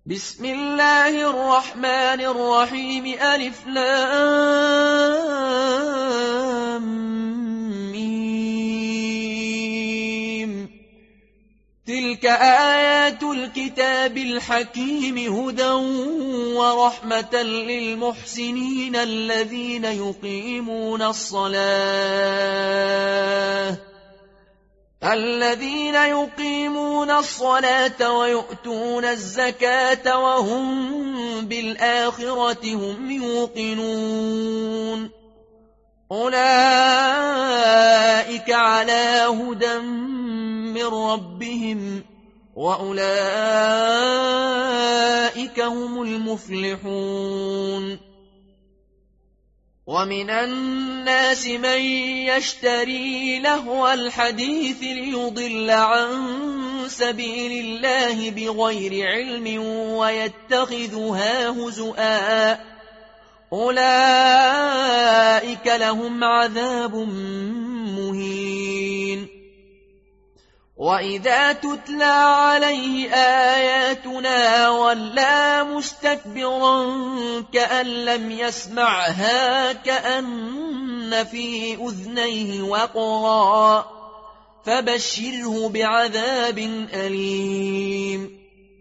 بسم الله الرحمن الرحيم ألف لام ميم. تلك آيات الكتاب الحكيم هدى ورحمة للمحسنين الذين يقيمون الصلاة ويؤتون الزكاة وهم بالآخرة هم يوقنون. أولئك على هدى من ربهم وأولئك هم المفلحون. ومن الناس من يشتري لهو الحديث ليضل عن سبيل الله بغير علم ويتخذها هزؤا، أولئك لهم عذاب مهين. وإذا تتلى عليه آياتنا ولى مستكبرا كأن لم يسمعها كأن في أذنيه وقرا، فبشره بعذاب أليم.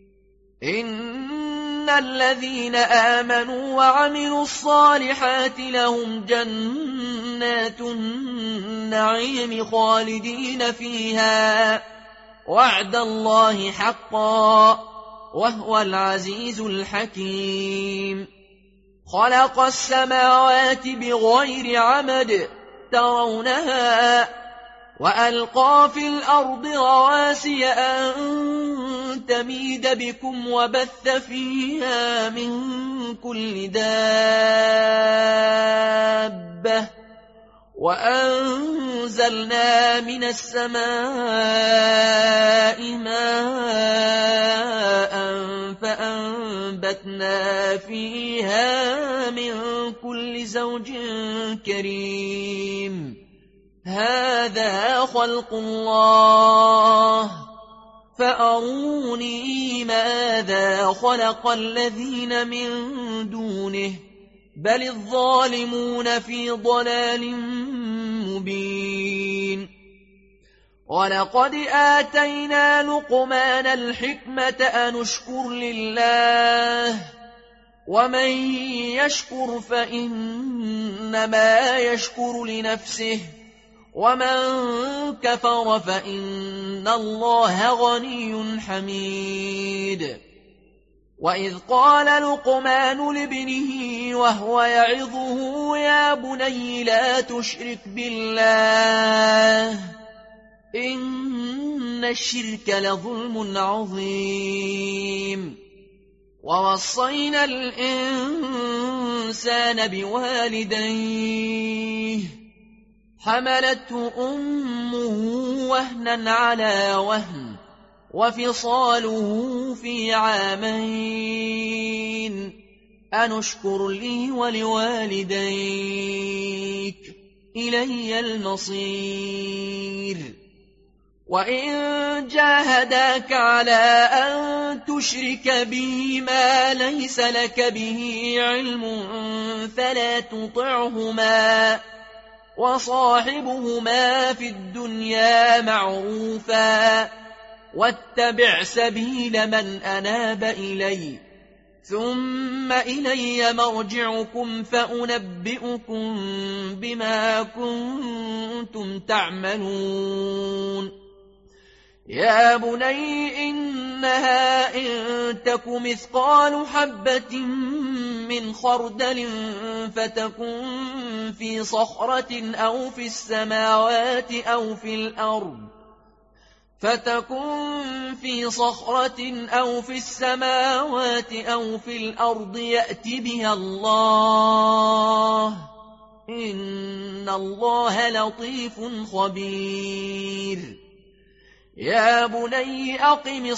إن الذين آمنوا وعملوا الصالحات لهم جنات النعيم خالدين فيها، وعد الله حقا وهو العزيز الحكيم. خلق السماوات بغير عمد ترونها وألقى في الأرض رواسي أن تميد بكم وبث فيها من كل دابة، وأنزلنا من السماء ماء فأنبتنا فيها من كل زوج كريم. هذا خلق الله فأروني ماذا خلق الذين من دونه، بل الظالمون في ضلال مبين. ولقد آتينا لقمان الحكمة أن اشكر لله، ومن يشكر فإنما يشكر لنفسه، ومن كفر فإن الله غني حميد. وإذ قال لقمان لابنه وهو يعظه يا بني لا تشرك بالله إن الشرك لظلم عظيم. ووصينا الإنسان بوالديه حملته أمه وهنا على وهن وفصاله في عامين أن اشكر لي ولوالديك إلي المصير. وإن جاهداك على أن تشرك بي ما ليس لك به علم فلا تطعهما، وصاحبهما في الدنيا معروفا، واتبع سبيل من أناب إلي، ثم إلي مرجعكم فأنبئكم بما كنتم تعملون. يا بني إنها إن تك مثقال حبة من خردل فتكن في صخرة أو في السماوات أو في الأرض يأت بها الله، إن الله لطيف خبير. يا بني أقم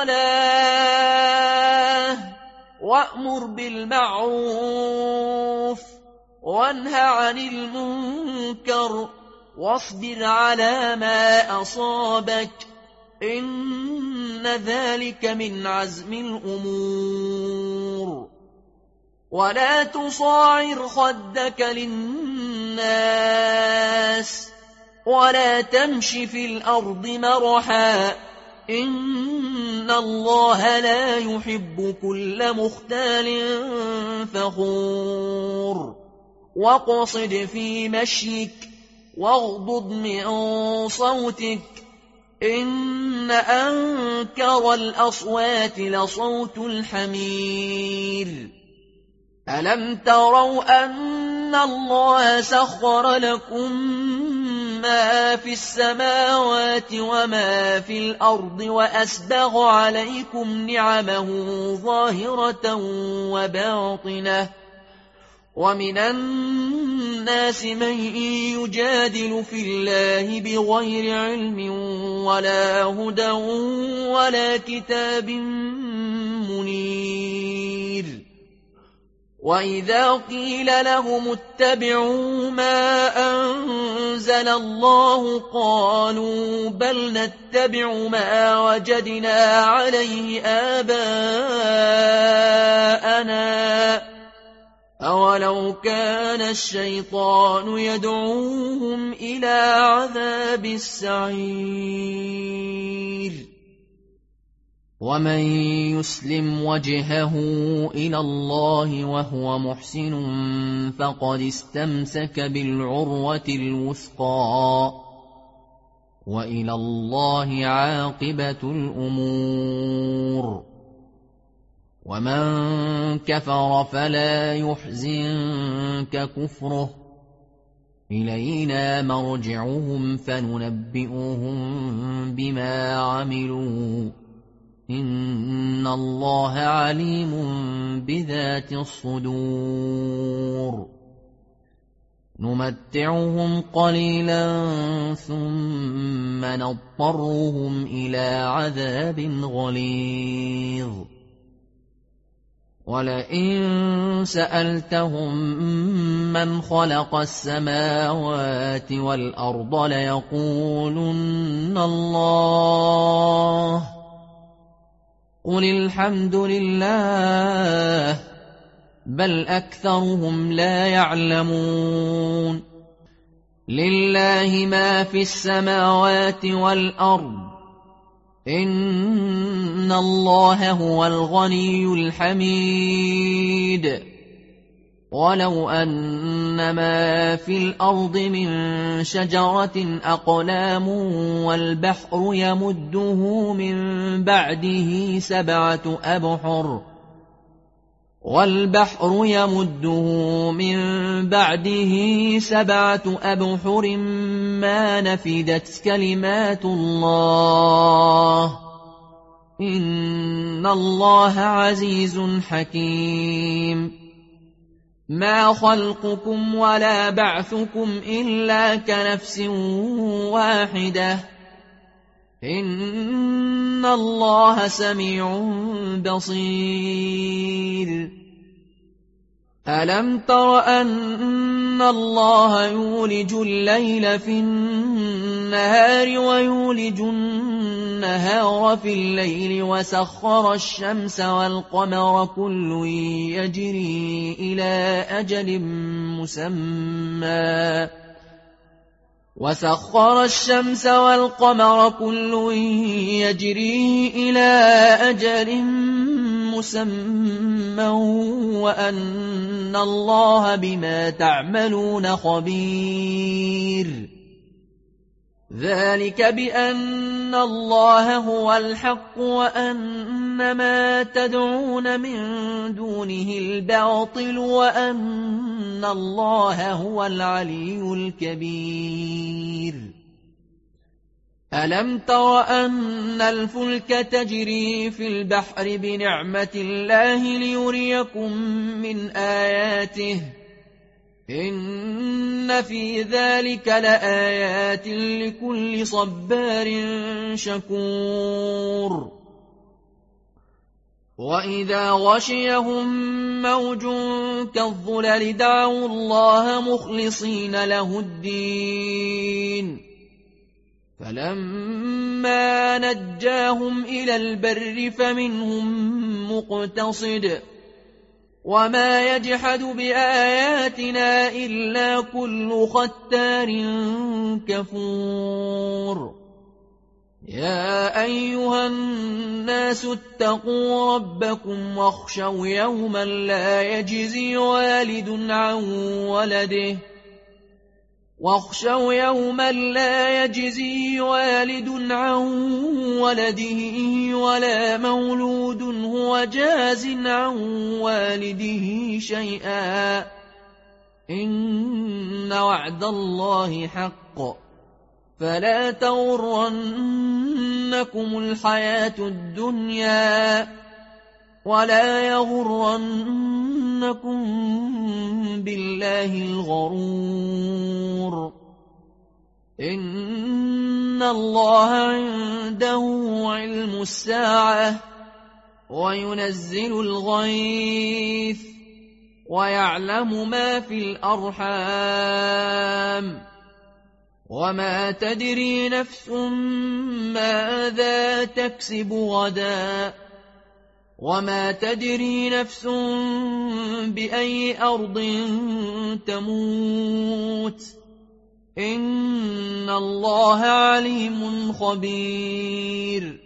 الصلاة وأمر بالمعروف وانه عن المنكر واصبر على ما أصابك إن ذلك من عزم الأمور. ولا تصاعر خدك للناس ولا تمش في الأرض مرحا إن الله لا يحب كل مختال فخور واقصد في مشيك واغضض من صوتك إن أنكر الأصوات لصوت الحمير ألم تروا أن الله سخر لكم ما في السماوات وما في الأرض وأسبغ عليكم نعمه ظاهرة وباطنة ومن الناس من يجادل في الله بغير علم ولا هدى ولا كتاب منير وإذا قيل لهم اتبعوا ما أنزل الله قالوا بل نتبع ما وجدنا عليه آباءنا أولو كان الشيطان يدعوهم إلى عذاب السعير ومن يسلم وجهه إلى الله وهو محسن فقد استمسك بالعروة الوثقى وإلى الله عاقبة الأمور ومن كفر فلا يحزنك كفره إلينا مرجعهم فننبئهم بما عملوا إن الله عليم بذات الصدور نمتعهم قليلا ثم نضطرهم إلى عذاب غليظ ولئن سألتهم من خلق السماوات والأرض ليقولن الله قل الحمد لله بل أكثرهم لا يعلمون لله ما في السماوات والأرض إن الله هو الغني الحميد ولو أن ما في الأرض من شجرة أقلام والبحر يمده من بعده سبعة أبحر ما نفدت كلمات الله إن الله عزيز حكيم ما خلقكم ولا بعثكم إلا كنفس واحدة إن الله سميع بصير ألم تر أن الله يولج الليل في النهار ويولج النهار في الليل وسخر الشمس والقمر كل يجري إلى أجل مسمى وأن الله بما تعملون خبير ذلك بأن الله هو الحق وأن ما تدعون من دونه الباطل وأن الله هو العلي الكبير ألم تر أن الفلك تجري في البحر بنعمة الله ليريكم من آياته إن في ذلك لآيات لكل صبار شكور وإذا غشيهم موج كالظلل دعوا الله مخلصين له الدين فلما نجاهم إلى البر فمنهم مقتصد وما يجحد بآياتنا إلا كل ختار كفور يا أيها الناس اتقوا ربكم واخشوا يوما لا يجزي والد عن ولده ولا مولود هو جاز عن والده شيئا إن وعد الله حق فلا تغرنكم الحياة الدنيا ولا يغرنكم بالله الغرور إن الله عنده علم الساعة وينزل الغيث ويعلم ما في الأرحام وما تدري نفس ماذا تكسب غدا وما تدري نفس بأي أرض تموت إن الله عليم خبير